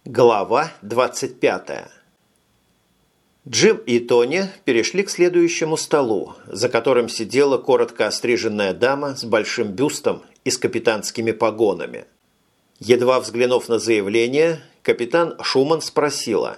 Глава 25. Джим и Тони перешли к следующему столу, за которым сидела коротко остриженная дама с большим бюстом и с капитанскими погонами. Едва взглянув на заявление, капитан Шуман спросила: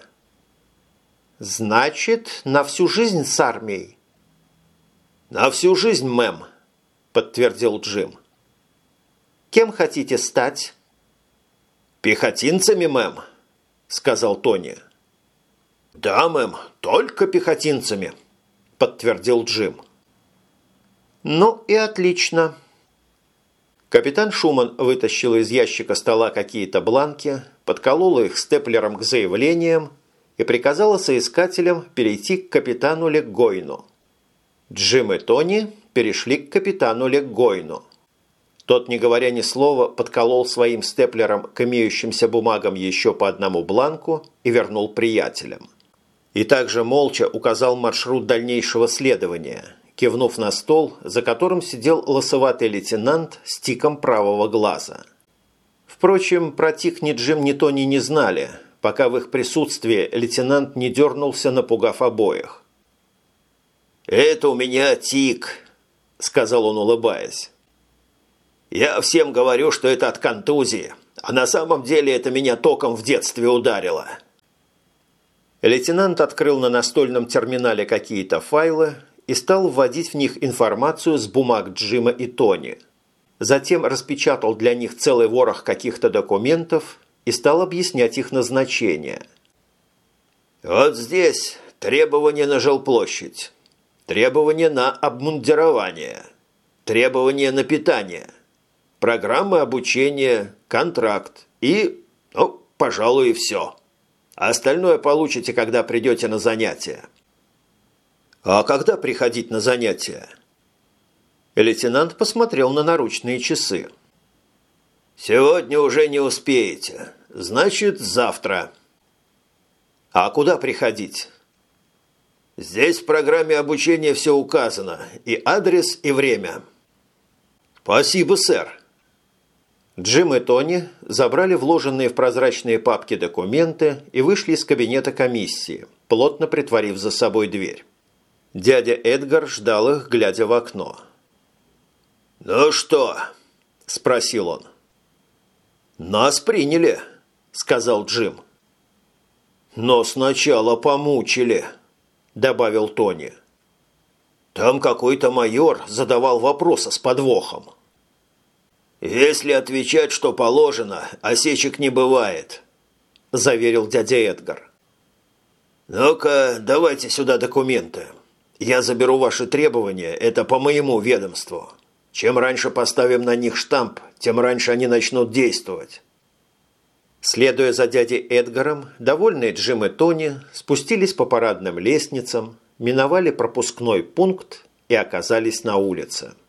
«Значит, на всю жизнь с армией?» «На всю жизнь, мэм», – подтвердил Джим. «Кем хотите стать?» «Пехотинцами, мэм», – сказал Тони. «Да, мэм, только пехотинцами», – подтвердил Джим. «Ну и отлично». Капитан Шуман вытащил из ящика стола какие-то бланки, подколола их степлером к заявлениям и приказала соискателям перейти к капитану Леггойну. Джим и Тони перешли к капитану Леггойну. Тот, не говоря ни слова, подколол своим степлером к имеющимся бумагам еще по одному бланку и вернул приятелям. И также молча указал маршрут дальнейшего следования, кивнув на стол, за которым сидел лысоватый лейтенант с тиком правого глаза. Впрочем, про тик ни Джим, ни Тони не знали, пока в их присутствии лейтенант не дернулся, напугав обоих. «Это у меня тик», – сказал он, улыбаясь. «Я всем говорю, что это от контузии, а на самом деле это меня током в детстве ударило». Лейтенант открыл на настольном терминале какие-то файлы и стал вводить в них информацию с бумаг Джима и Тони. Затем распечатал для них целый ворох каких-то документов и стал объяснять их назначение. «Вот здесь требования на жилплощадь, требования на обмундирование, требования на питание, программы обучения, контракт и, пожалуй, и все. А остальное получите, когда придете на занятия». «А когда приходить на занятия?» Лейтенант посмотрел на наручные часы. «Сегодня уже не успеете. Значит, завтра». «А куда приходить?» «Здесь в программе обучения все указано. И адрес, и время». «Спасибо, сэр». Джим и Тони забрали вложенные в прозрачные папки документы и вышли из кабинета комиссии, плотно притворив за собой дверь. Дядя Эдгар ждал их, глядя в окно. «Ну что?» – спросил он. «Нас приняли», – сказал Джим. «Но сначала помучили», – добавил Тони. «Там какой-то майор задавал вопросы с подвохом». «Если отвечать, что положено, осечек не бывает», – заверил дядя Эдгар. «Ну-ка, давайте сюда документы. Я заберу ваши требования, это по моему ведомству. Чем раньше поставим на них штамп, тем раньше они начнут действовать». Следуя за дядей Эдгаром, довольные Джим и Тони спустились по парадным лестницам, миновали пропускной пункт и оказались на улице.